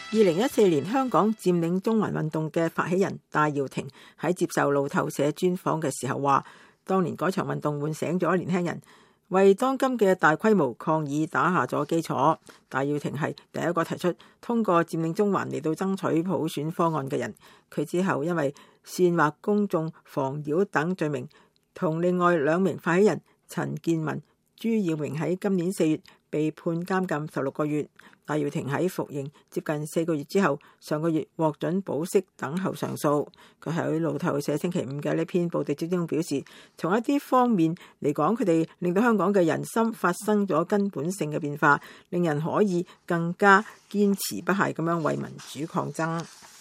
2014年香港佔領中環運動嘅發起人戴耀廷喺接受路透社專訪嘅時候話，當年嗰場運動喚醒咗年輕人，為當今嘅大規模抗議打下咗基礎。戴耀廷係第一個提出通過佔領中環嚟到爭取普選方案嘅人。佢之後因為煽惑公眾妨擾等罪名，同另外2名發起人陳健民、朱耀明喺今年4月被判監禁16個月。戴耀廷喺服刑接近4個月之後，上個月獲准保釋等候上訴。佢喺路透社星期5嘅呢篇報道之中表示，從一啲方面嚟講，佢哋令到香港嘅人心發生咗根本性嘅變化，令人可以更加堅持不懈咁樣為民主抗爭。